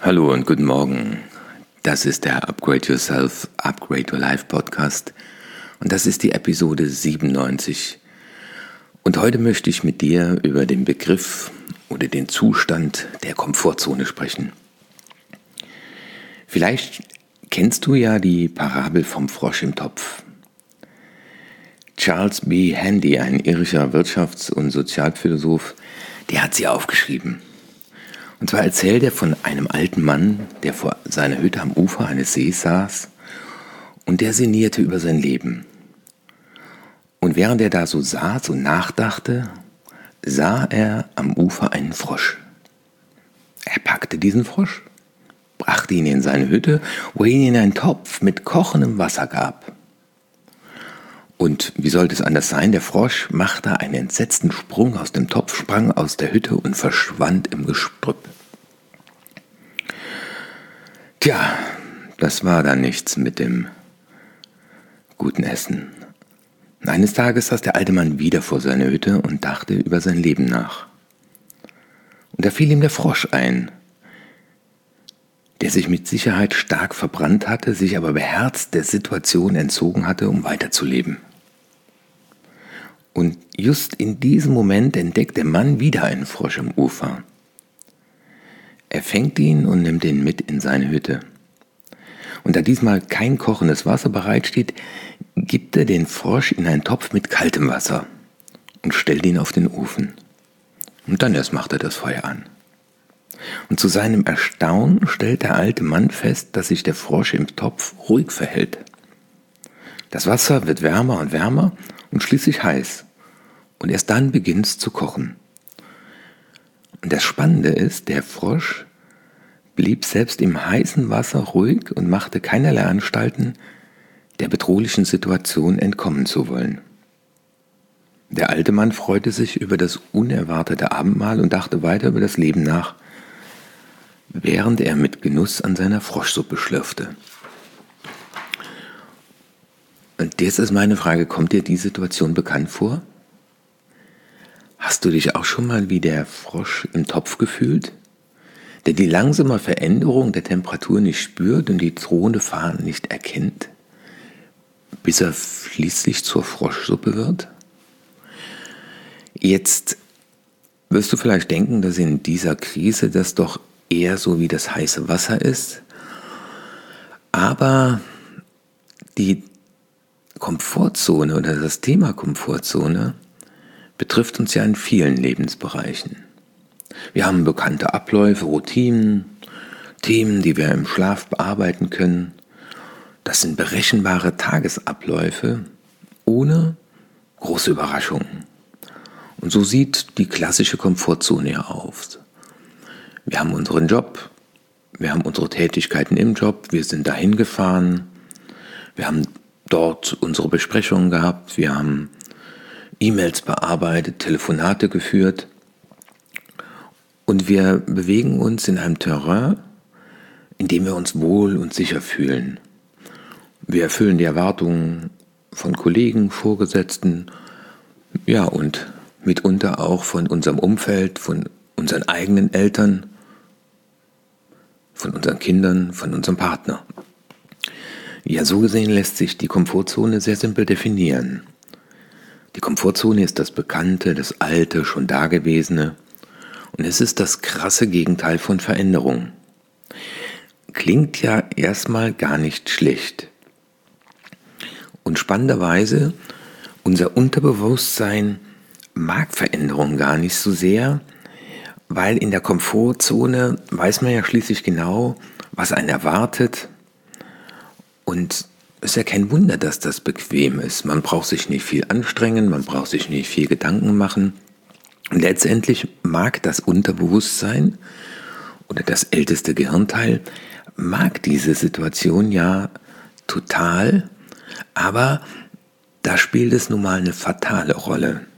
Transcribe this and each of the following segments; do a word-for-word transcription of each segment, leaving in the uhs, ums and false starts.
Hallo und guten Morgen. Das ist der Upgrade Yourself, Upgrade Your Life Podcast und das ist die Episode siebenundneunzig. Und heute möchte ich mit dir über den Begriff oder den Zustand der Komfortzone sprechen. Vielleicht kennst du ja die Parabel vom Frosch im Topf. Charles B. Handy, ein irischer Wirtschafts- und Sozialphilosoph, der hat sie aufgeschrieben. Und zwar erzählt er von einem alten Mann, der vor seiner Hütte am Ufer eines Sees saß und der sinnierte über sein Leben. Und während er da so saß und nachdachte, sah er am Ufer einen Frosch. Er packte diesen Frosch, brachte ihn in seine Hütte, wo er ihn in einen Topf mit kochendem Wasser gab. Und wie sollte es anders sein? Der Frosch machte einen entsetzten Sprung aus dem Topf, sprang aus der Hütte und verschwand im Gestrüpp. Tja, das war dann nichts mit dem guten Essen. Eines Tages saß der alte Mann wieder vor seiner Hütte und dachte über sein Leben nach. Und da fiel ihm der Frosch ein, der sich mit Sicherheit stark verbrannt hatte, sich aber beherzt der Situation entzogen hatte, um weiterzuleben. Und just in diesem Moment entdeckt der Mann wieder einen Frosch am Ufer. Er fängt ihn und nimmt ihn mit in seine Hütte. Und da diesmal kein kochendes Wasser bereitsteht, gibt er den Frosch in einen Topf mit kaltem Wasser und stellt ihn auf den Ofen. Und dann erst macht er das Feuer an. Und zu seinem Erstaunen stellt der alte Mann fest, dass sich der Frosch im Topf ruhig verhält. Das Wasser wird wärmer und wärmer und schließlich heiß. Und erst dann beginnt es zu kochen. Und das Spannende ist, der Frosch blieb selbst im heißen Wasser ruhig und machte keinerlei Anstalten, der bedrohlichen Situation entkommen zu wollen. Der alte Mann freute sich über das unerwartete Abendmahl und dachte weiter über das Leben nach, während er mit Genuss an seiner Froschsuppe schlürfte. Und jetzt ist meine Frage, kommt dir die Situation bekannt vor? Hast du dich auch schon mal wie der Frosch im Topf gefühlt, der die langsame Veränderung der Temperatur nicht spürt und die drohende Gefahr nicht erkennt, bis er schließlich zur Froschsuppe wird? Jetzt wirst du vielleicht denken, dass in dieser Krise das doch eher so wie das heiße Wasser ist, aber die Komfortzone oder das Thema Komfortzone betrifft uns ja in vielen Lebensbereichen. Wir haben bekannte Abläufe, Routinen, Themen, die wir im Schlaf bearbeiten können. Das sind berechenbare Tagesabläufe ohne große Überraschungen. Und so sieht die klassische Komfortzone ja aus. Wir haben unseren Job, wir haben unsere Tätigkeiten im Job, wir sind dahin gefahren, wir haben dort unsere Besprechungen gehabt, wir haben E-Mails bearbeitet, Telefonate geführt und wir bewegen uns in einem Terrain, in dem wir uns wohl und sicher fühlen. Wir erfüllen die Erwartungen von Kollegen, Vorgesetzten, ja und mitunter auch von unserem Umfeld, von unseren eigenen Eltern, von unseren Kindern, von unserem Partner. Ja, so gesehen lässt sich die Komfortzone sehr simpel definieren. Die Komfortzone ist das Bekannte, das Alte, schon Dagewesene und es ist das krasse Gegenteil von Veränderung. Klingt ja erstmal gar nicht schlecht. Und spannenderweise, unser Unterbewusstsein mag Veränderung gar nicht so sehr, weil in der Komfortzone weiß man ja schließlich genau, was einen erwartet und es ist ja kein Wunder, dass das bequem ist. Man braucht sich nicht viel anstrengen, man braucht sich nicht viel Gedanken machen. Und letztendlich mag das Unterbewusstsein oder das älteste Gehirnteil mag diese Situation ja total, aber da spielt es nun mal eine fatale Rolle.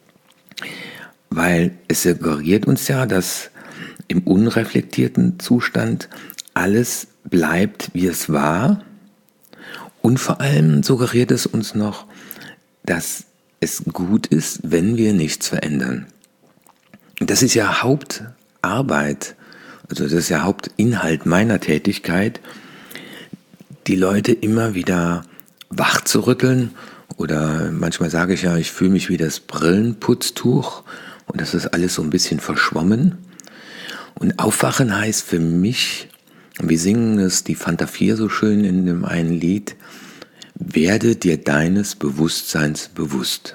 Weil es suggeriert uns ja, dass im unreflektierten Zustand alles bleibt, wie es war. Und vor allem suggeriert es uns noch, dass es gut ist, wenn wir nichts verändern. Das ist ja Hauptarbeit also das ist ja Hauptinhalt meiner Tätigkeit, die Leute immer wieder wach zu rütteln. Oder manchmal sage ich ja, ich fühle mich wie das Brillenputztuch und das ist alles so ein bisschen verschwommen. Und Aufwachen heißt für mich, wir singen es, die Fanta vier so schön in dem einen Lied, werde dir deines Bewusstseins bewusst.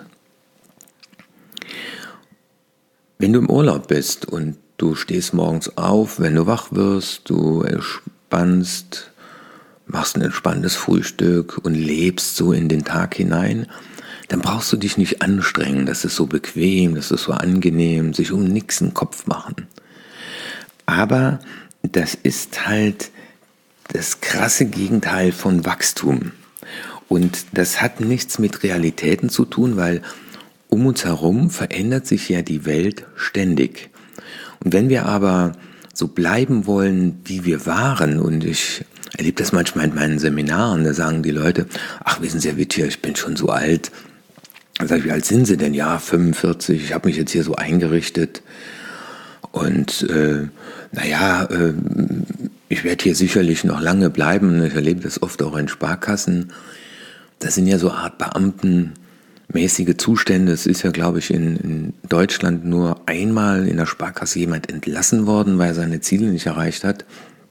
Wenn du im Urlaub bist und du stehst morgens auf, wenn du wach wirst, du entspannst, machst ein entspanntes Frühstück und lebst so in den Tag hinein, dann brauchst du dich nicht anstrengen, das ist so bequem, das ist so angenehm, sich um nichts einen Kopf machen. Aber das ist halt das krasse Gegenteil von Wachstum. Und das hat nichts mit Realitäten zu tun, weil um uns herum verändert sich ja die Welt ständig. Und wenn wir aber so bleiben wollen, wie wir waren, und ich erlebe das manchmal in meinen Seminaren, da sagen die Leute, ach, wissen Sie, Herr Whittier, ich bin schon so alt. Dann sage ich, wie alt sind Sie denn? Ja, fünfundvierzig, ich habe mich jetzt hier so eingerichtet. Und äh, naja, äh, ich werde hier sicherlich noch lange bleiben. Ich erlebe das oft auch in Sparkassen. Das sind ja so eine Art beamtenmäßige Zustände. Es ist ja, glaube ich, in, in Deutschland nur einmal in der Sparkasse jemand entlassen worden, weil er seine Ziele nicht erreicht hat.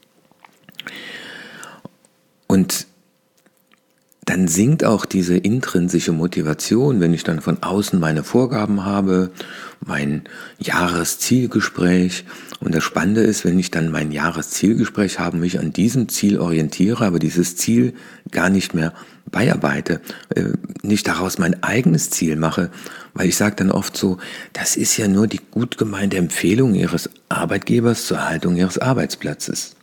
Und dann sinkt auch diese intrinsische Motivation, wenn ich dann von außen meine Vorgaben habe, mein Jahreszielgespräch. Und das Spannende ist, wenn ich dann mein Jahreszielgespräch habe, mich an diesem Ziel orientiere, aber dieses Ziel gar nicht mehr beiarbeite, äh, nicht daraus mein eigenes Ziel mache, weil ich sage dann oft so, das ist ja nur die gut gemeinte Empfehlung Ihres Arbeitgebers zur Erhaltung Ihres Arbeitsplatzes.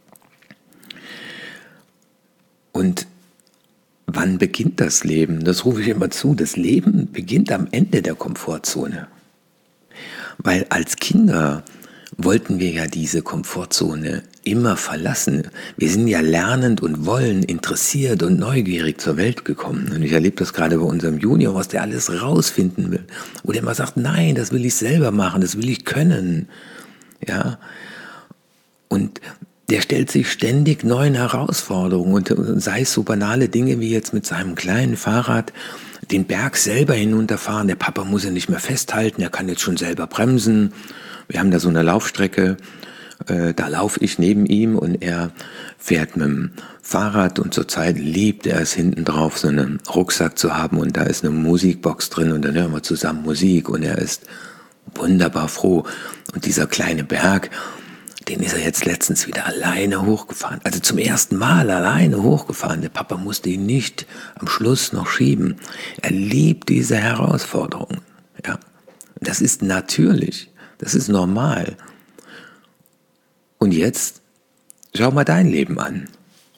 Und wann beginnt das Leben? Das rufe ich immer zu. Das Leben beginnt am Ende der Komfortzone. Weil als Kinder wollten wir ja diese Komfortzone immer verlassen. Wir sind ja lernend und wollen, interessiert und neugierig zur Welt gekommen. Und ich erlebe das gerade bei unserem Junior, was der alles rausfinden will. Wo der immer sagt, nein, das will ich selber machen, das will ich können. Ja. Und der stellt sich ständig neuen Herausforderungen und sei es so banale Dinge wie jetzt mit seinem kleinen Fahrrad den Berg selber hinunterfahren. Der Papa muss ja nicht mehr festhalten, er kann jetzt schon selber bremsen. Wir haben da so eine Laufstrecke, äh, da laufe ich neben ihm und er fährt mit dem Fahrrad und zurzeit liebt er es hinten drauf, so einen Rucksack zu haben und da ist eine Musikbox drin und dann hören wir zusammen Musik und er ist wunderbar froh. Und dieser kleine Berg, den ist er jetzt letztens wieder alleine hochgefahren. Also zum ersten Mal alleine hochgefahren. Der Papa musste ihn nicht am Schluss noch schieben. Er liebt diese Herausforderungen. Ja. Das ist natürlich. Das ist normal. Und jetzt schau mal dein Leben an.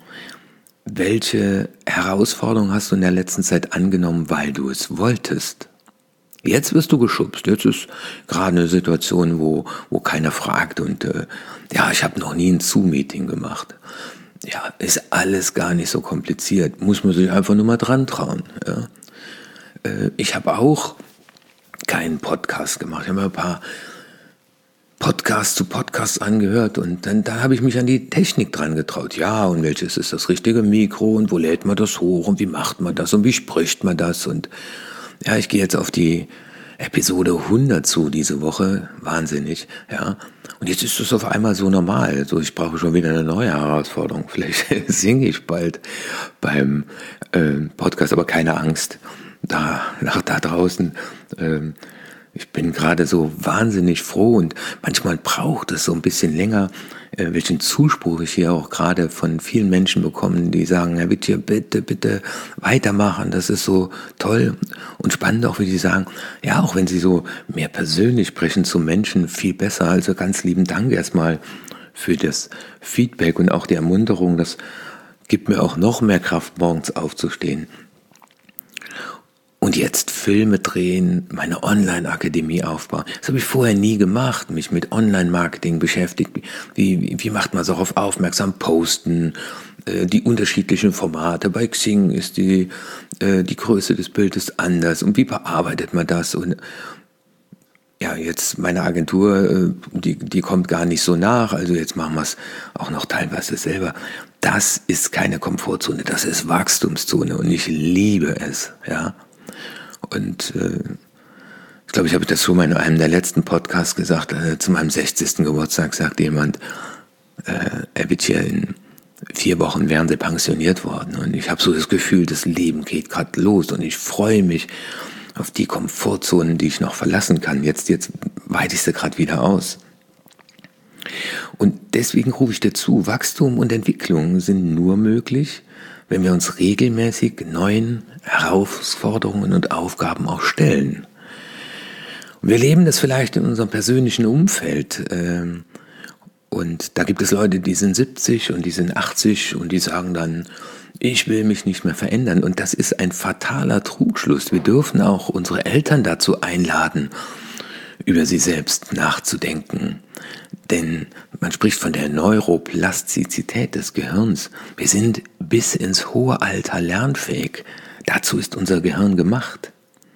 Welche Herausforderung hast du in der letzten Zeit angenommen, weil du es wolltest? Jetzt wirst du geschubst. Jetzt ist gerade eine Situation, wo, wo keiner fragt und äh, ja, ich habe noch nie ein Zoom-Meeting gemacht. Ja, ist alles gar nicht so kompliziert. Muss man sich einfach nur mal dran trauen. Ja. Äh, ich habe auch keinen Podcast gemacht. Ich habe mir ein paar Podcasts zu Podcasts angehört und dann, dann habe ich mich an die Technik dran getraut. Ja, und welches ist das richtige Mikro und wo lädt man das hoch und wie macht man das und wie spricht man das und ja, ich gehe jetzt auf die Episode hundert zu diese Woche. Wahnsinnig, ja. Und jetzt ist es auf einmal so normal. So, ich brauche schon wieder eine neue Herausforderung. Vielleicht singe ich bald beim äh, Podcast, aber keine Angst. Da, nach, da draußen, äh, ich bin gerade so wahnsinnig froh und manchmal braucht es so ein bisschen länger, äh, welchen Zuspruch ich hier auch gerade von vielen Menschen bekomme, die sagen, Herr Whittier, bitte, bitte weitermachen, das ist so toll und spannend auch, wie die sagen, ja, auch wenn sie so mehr persönlich sprechen zu Menschen, viel besser, also ganz lieben Dank erstmal für das Feedback und auch die Ermunterung, das gibt mir auch noch mehr Kraft, morgens aufzustehen. Und jetzt Filme drehen, meine Online-Akademie aufbauen. Das habe ich vorher nie gemacht, mich mit Online-Marketing beschäftigt. Wie, wie, wie macht man darauf aufmerksam? Posten, äh, die unterschiedlichen Formate. Bei Xing ist die, äh, die Größe des Bildes anders. Und wie bearbeitet man das? Und ja, jetzt meine Agentur, die, die kommt gar nicht so nach, also jetzt machen wir es auch noch teilweise selber. Das ist keine Komfortzone, das ist Wachstumszone und ich liebe es, ja. Und äh, ich glaube, ich habe das schon mal in einem der letzten Podcasts gesagt, äh, zu meinem sechzigsten Geburtstag sagt jemand, äh, er wird hier in vier Wochen wären sie pensioniert worden und ich habe so das Gefühl, das Leben geht gerade los und ich freue mich auf die Komfortzonen, die ich noch verlassen kann. Jetzt, jetzt weite ich sie gerade wieder aus. Und deswegen rufe ich dir zu, Wachstum und Entwicklung sind nur möglich, wenn wir uns regelmäßig neuen Herausforderungen und Aufgaben auch stellen. Und wir leben das vielleicht in unserem persönlichen Umfeld. Und da gibt es Leute, die sind siebzig und die sind achtzig und die sagen dann, ich will mich nicht mehr verändern. Und das ist ein fataler Trugschluss. Wir dürfen auch unsere Eltern dazu einladen, über sie selbst nachzudenken. Denn man spricht von der Neuroplastizität des Gehirns. Wir sind bis ins hohe Alter lernfähig. Dazu ist unser Gehirn gemacht.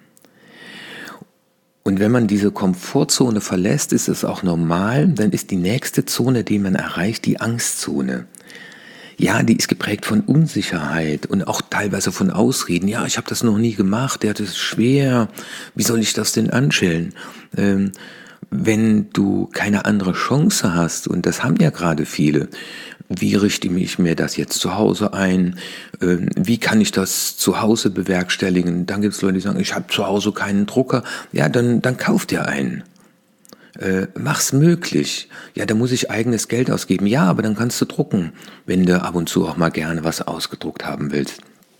Und wenn man diese Komfortzone verlässt, ist es auch normal, dann ist die nächste Zone, die man erreicht, die Angstzone. Ja, die ist geprägt von Unsicherheit und auch teilweise von Ausreden. Ja, ich habe das noch nie gemacht, ja, das ist schwer. Wie soll ich das denn anstellen? Ähm, wenn du keine andere Chance hast, und das haben ja gerade viele, wie richte ich mir das jetzt zu Hause ein? Ähm, wie kann ich das zu Hause bewerkstelligen? Dann gibt es Leute, die sagen, ich habe zu Hause keinen Drucker. Ja, dann, dann kauf dir einen. Äh, mach's möglich. Ja, da muss ich eigenes Geld ausgeben. Ja, aber dann kannst du drucken, wenn du ab und zu auch mal gerne was ausgedruckt haben willst.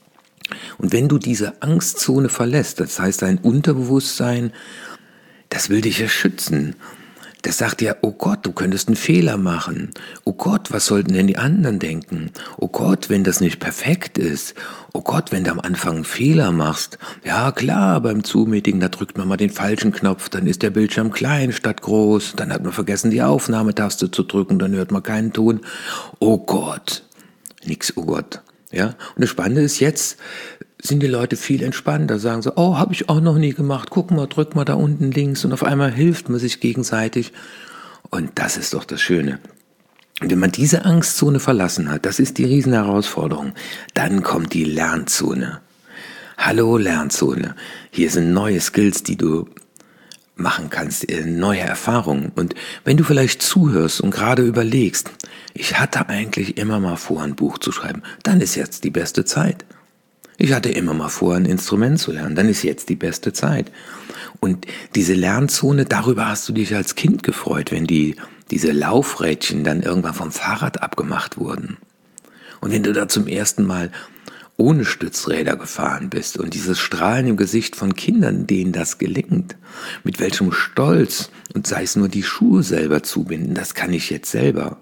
Und wenn du diese Angstzone verlässt, das heißt dein Unterbewusstsein, das will dich ja schützen. Das sagt ja, oh Gott, du könntest einen Fehler machen. Oh Gott, was sollten denn die anderen denken? Oh Gott, wenn das nicht perfekt ist. Oh Gott, wenn du am Anfang einen Fehler machst. Ja klar, beim Zoom-Meeting, da drückt man mal den falschen Knopf, dann ist der Bildschirm klein statt groß, dann hat man vergessen, die Aufnahmetaste zu drücken, dann hört man keinen Ton. Oh Gott, nix, oh Gott. Ja? Und das Spannende ist jetzt, sind die Leute viel entspannter, sagen so, oh, habe ich auch noch nie gemacht, guck mal, drück mal da unten links und auf einmal hilft man sich gegenseitig und das ist doch das Schöne. Und wenn man diese Angstzone verlassen hat, das ist die Riesenherausforderung, dann kommt die Lernzone. Hallo Lernzone, hier sind neue Skills, die du machen kannst, neue Erfahrungen und wenn du vielleicht zuhörst und gerade überlegst, ich hatte eigentlich immer mal vor, ein Buch zu schreiben, dann ist jetzt die beste Zeit. Ich hatte immer mal vor, ein Instrument zu lernen, dann ist jetzt die beste Zeit. Und diese Lernzone, darüber hast du dich als Kind gefreut, wenn die, diese Laufrädchen dann irgendwann vom Fahrrad abgemacht wurden. Und wenn du da zum ersten Mal ohne Stützräder gefahren bist und dieses Strahlen im Gesicht von Kindern, denen das gelingt, mit welchem Stolz und sei es nur die Schuhe selber zubinden, das kann ich jetzt selber.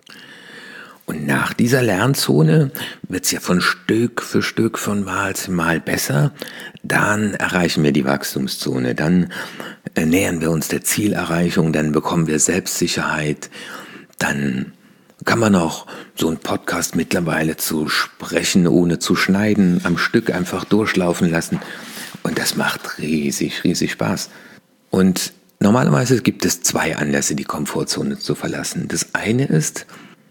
Und nach dieser Lernzone wird es ja von Stück für Stück, von Mal zu Mal besser. Dann erreichen wir die Wachstumszone, dann äh, nähern wir uns der Zielerreichung, dann bekommen wir Selbstsicherheit, dann kann man auch so einen Podcast mittlerweile zu sprechen, ohne zu schneiden, am Stück einfach durchlaufen lassen. Und das macht riesig, riesig Spaß. Und normalerweise gibt es zwei Anlässe, die Komfortzone zu verlassen. Das eine ist,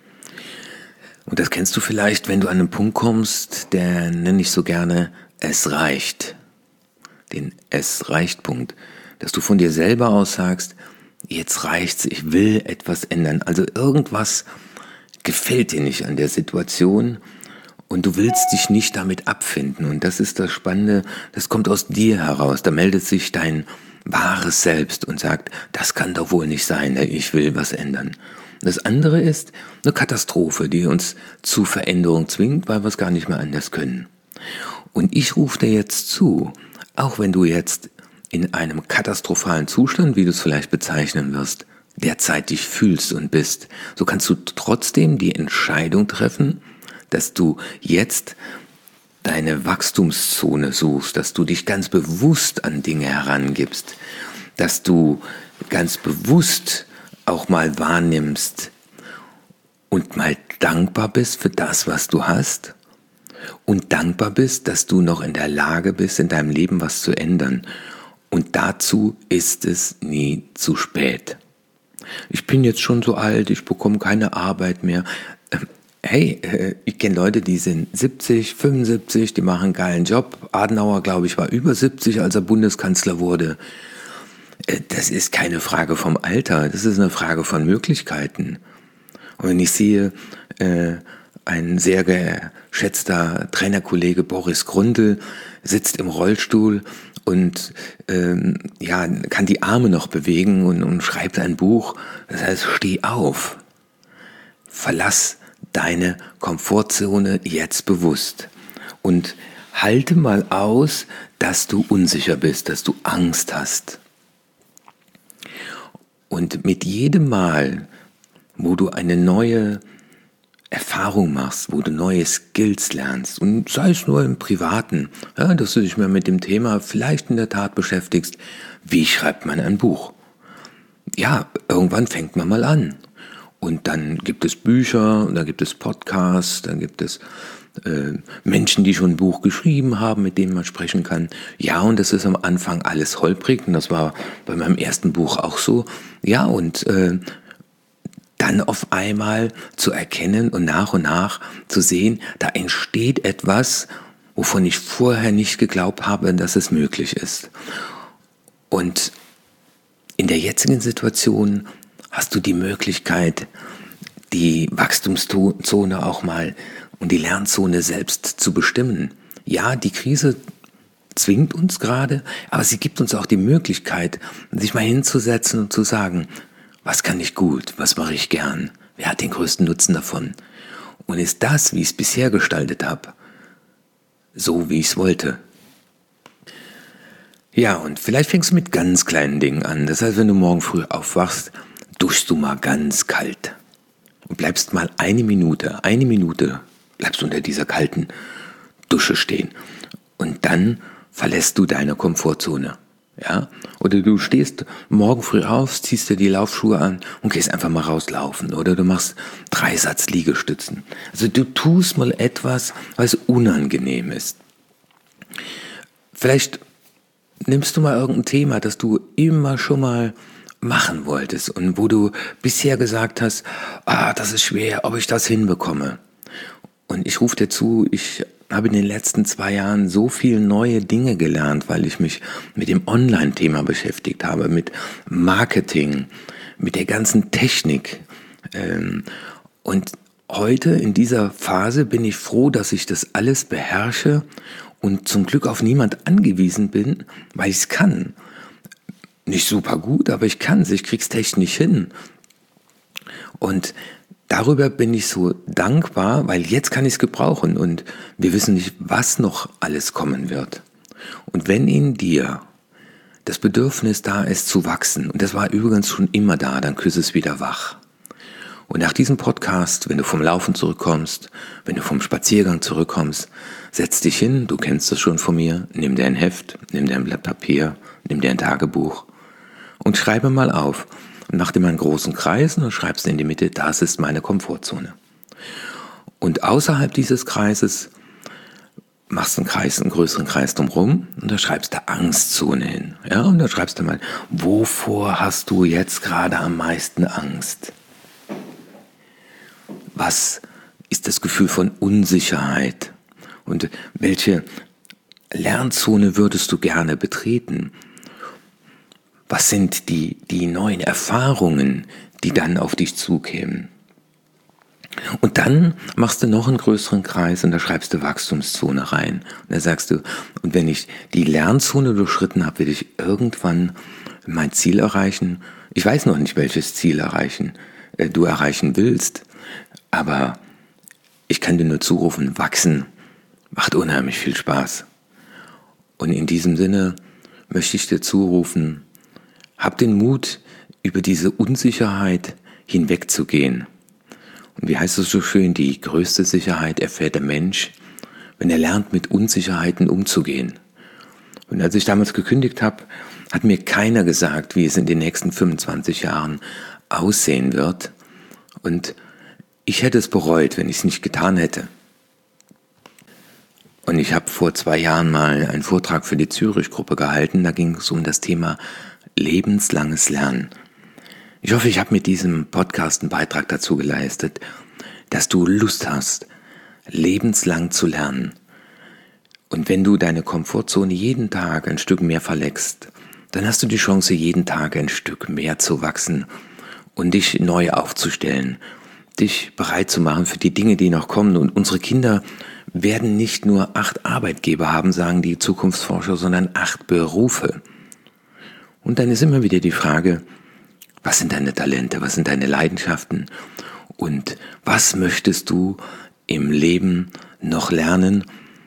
und das kennst du vielleicht, wenn du an einen Punkt kommst, der nenne ich so gerne, es reicht. Den Es reicht Punkt. Dass du von dir selber aus sagst, jetzt reicht's, ich will etwas ändern. Also irgendwas gefällt dir nicht an der Situation und du willst dich nicht damit abfinden. Und das ist das Spannende, das kommt aus dir heraus. Da meldet sich dein wahres Selbst und sagt, das kann doch wohl nicht sein, ich will was ändern. Das andere ist eine Katastrophe, die uns zu Veränderung zwingt, weil wir es gar nicht mehr anders können. Und ich rufe dir jetzt zu, auch wenn du jetzt in einem katastrophalen Zustand, wie du es vielleicht bezeichnen wirst, derzeit dich fühlst und bist, so kannst du trotzdem die Entscheidung treffen, dass du jetzt deine Wachstumszone suchst, dass du dich ganz bewusst an Dinge herangibst, dass du ganz bewusst auch mal wahrnimmst und mal dankbar bist für das, was du hast und dankbar bist, dass du noch in der Lage bist, in deinem Leben was zu ändern. Und dazu ist es nie zu spät. Ich bin jetzt schon so alt, ich bekomme keine Arbeit mehr. Hey, ich kenne Leute, die sind siebzig, fünfundsiebzig, die machen einen geilen Job. Adenauer, glaube ich, war über siebzig, als er Bundeskanzler wurde. Das ist keine Frage vom Alter, das ist eine Frage von Möglichkeiten. Und wenn ich sehe, äh, ein sehr geschätzter Trainerkollege Boris Grundl sitzt im Rollstuhl und ähm, ja, kann die Arme noch bewegen und, und schreibt ein Buch. Das heißt, steh auf, verlass deine Komfortzone jetzt bewusst und halte mal aus, dass du unsicher bist, dass du Angst hast. Und mit jedem Mal, wo du eine neue Erfahrung machst, wo du neue Skills lernst, und sei es nur im Privaten, ja, dass du dich mal mit dem Thema vielleicht in der Tat beschäftigst, wie schreibt man ein Buch? Ja, irgendwann fängt man mal an. Und dann gibt es Bücher, und dann gibt es Podcasts, dann gibt es äh, Menschen, die schon ein Buch geschrieben haben, mit denen man sprechen kann. Ja, und das ist am Anfang alles holprig, und das war bei meinem ersten Buch auch so. Ja, und äh, dann auf einmal zu erkennen und nach und nach zu sehen, da entsteht etwas, wovon ich vorher nicht geglaubt habe, dass es möglich ist. Und in der jetzigen Situation hast du die Möglichkeit, die Wachstumszone auch mal und die Lernzone selbst zu bestimmen. Ja, die Krise zwingt uns gerade, aber sie gibt uns auch die Möglichkeit, sich mal hinzusetzen und zu sagen, was kann ich gut, was mache ich gern, wer hat den größten Nutzen davon? Und ist das, wie ich es bisher gestaltet habe, so wie ich es wollte? Ja, und vielleicht fängst du mit ganz kleinen Dingen an. Das heißt, wenn du morgen früh aufwachst, duschst du mal ganz kalt und bleibst mal eine Minute, eine Minute bleibst unter dieser kalten Dusche stehen und dann verlässt du deine Komfortzone, ja? Oder du stehst morgen früh auf, ziehst dir die Laufschuhe an und gehst einfach mal rauslaufen, oder du machst drei Satz Liegestützen. Also du tust mal etwas, was unangenehm ist. Vielleicht nimmst du mal irgendein Thema, das du immer schon mal machen wolltest und wo du bisher gesagt hast, ah, das ist schwer, ob ich das hinbekomme. Und ich rufe dir zu, ich habe in den letzten zwei Jahren so viele neue Dinge gelernt, weil ich mich mit dem Online-Thema beschäftigt habe, mit Marketing, mit der ganzen Technik. Und heute in dieser Phase bin ich froh, dass ich das alles beherrsche und zum Glück auf niemand angewiesen bin, weil ich es kann. Nicht super gut, aber ich kann es, ich krieg's technisch hin. Und darüber bin ich so dankbar, weil jetzt kann ich es gebrauchen und wir wissen nicht, was noch alles kommen wird. Und wenn in dir das Bedürfnis da ist zu wachsen, und das war übrigens schon immer da, dann küsse es wieder wach. Und nach diesem Podcast, wenn du vom Laufen zurückkommst, wenn du vom Spaziergang zurückkommst, setz dich hin, du kennst das schon von mir, nimm dir ein Heft, nimm dir ein Blatt Papier, nimm dir ein Tagebuch und schreibe mal auf. Und mach dir mal einen großen Kreis und schreibst in die Mitte, das ist meine Komfortzone. Und außerhalb dieses Kreises machst du einen Kreis, einen größeren Kreis drumherum und da schreibst du Angstzone hin. Ja, und da schreibst du mal, wovor hast du jetzt gerade am meisten Angst? Was ist das Gefühl von Unsicherheit? Und welche Lernzone würdest du gerne betreten? Was sind die, die neuen Erfahrungen, die dann auf dich zukämen? Und dann machst du noch einen größeren Kreis und da schreibst du Wachstumszone rein. Und da sagst du, und wenn ich die Lernzone durchschritten habe, will ich irgendwann mein Ziel erreichen. Ich weiß noch nicht, welches Ziel erreichen äh, du erreichen willst, aber ich kann dir nur zurufen, wachsen macht unheimlich viel Spaß. Und in diesem Sinne möchte ich dir zurufen, hab den Mut, über diese Unsicherheit hinwegzugehen. Und wie heißt es so schön, die größte Sicherheit erfährt der Mensch, wenn er lernt, mit Unsicherheiten umzugehen. Und als ich damals gekündigt habe, hat mir keiner gesagt, wie es in den nächsten fünfundzwanzig Jahren aussehen wird. Und ich hätte es bereut, wenn ich es nicht getan hätte. Und ich habe vor zwei Jahren mal einen Vortrag für die Zürich-Gruppe gehalten. Da ging es um das Thema lebenslanges Lernen. Ich hoffe, ich habe mit diesem Podcast einen Beitrag dazu geleistet, dass du Lust hast, lebenslang zu lernen. Und wenn du deine Komfortzone jeden Tag ein Stück mehr verlässt, dann hast du die Chance, jeden Tag ein Stück mehr zu wachsen und dich neu aufzustellen, dich bereit zu machen für die Dinge, die noch kommen. Und unsere Kinder werden nicht nur acht Arbeitgeber haben, sagen die Zukunftsforscher, sondern acht Berufe. Und dann ist immer wieder die Frage, was sind deine Talente, was sind deine Leidenschaften und was möchtest du im Leben noch lernen?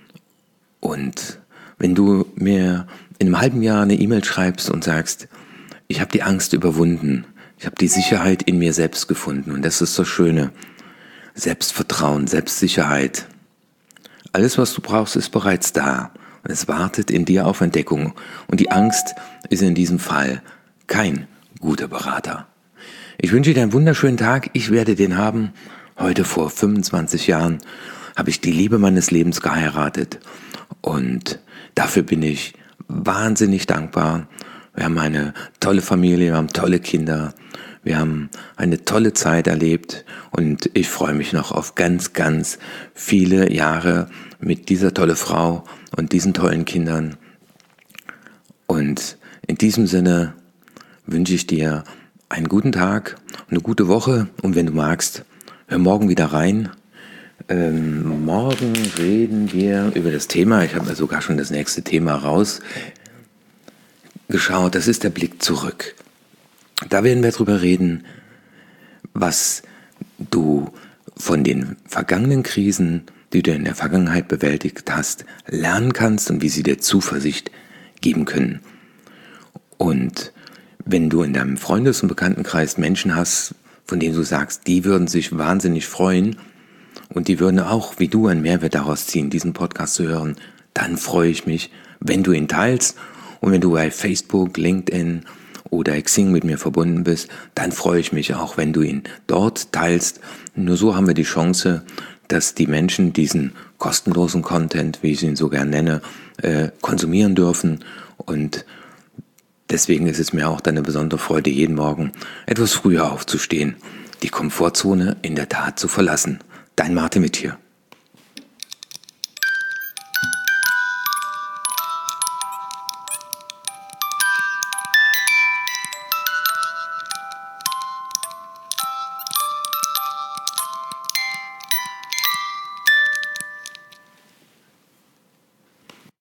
Und wenn du mir in einem halben Jahr eine E-Mail schreibst und sagst, ich habe die Angst überwunden, ich habe die Sicherheit in mir selbst gefunden und das ist das Schöne, Selbstvertrauen, Selbstsicherheit. Alles, was du brauchst, ist bereits da und es wartet in dir auf Entdeckung und die Angst ist in diesem Fall kein guter Berater. Ich wünsche dir einen wunderschönen Tag, ich werde den haben. Heute vor fünfundzwanzig Jahren habe ich die Liebe meines Lebens geheiratet und dafür bin ich wahnsinnig dankbar. Wir haben eine tolle Familie, wir haben tolle Kinder, wir haben eine tolle Zeit erlebt und ich freue mich noch auf ganz, ganz viele Jahre mit dieser tollen Frau und diesen tollen Kindern. Und in diesem Sinne wünsche ich dir einen guten Tag, eine gute Woche und wenn du magst, hör morgen wieder rein. Ähm, morgen reden wir über das Thema, ich habe mir sogar schon das nächste Thema rausgeschaut, das ist der Blick zurück. Da werden wir darüber reden, was du von den vergangenen Krisen, die du in der Vergangenheit bewältigt hast, lernen kannst und wie sie dir Zuversicht geben können. Und wenn du in deinem Freundes- und Bekanntenkreis Menschen hast, von denen du sagst, die würden sich wahnsinnig freuen und die würden auch, wie du, einen Mehrwert daraus ziehen, diesen Podcast zu hören, dann freue ich mich, wenn du ihn teilst. Und wenn du bei Facebook, LinkedIn oder Xing mit mir verbunden bist, dann freue ich mich auch, wenn du ihn dort teilst. Nur so haben wir die Chance, dass die Menschen diesen kostenlosen Content, wie ich ihn so gern nenne, äh, konsumieren dürfen. Und deswegen ist es mir auch eine besondere Freude, jeden Morgen etwas früher aufzustehen, die Komfortzone in der Tat zu verlassen. Dein Martin Witt hier.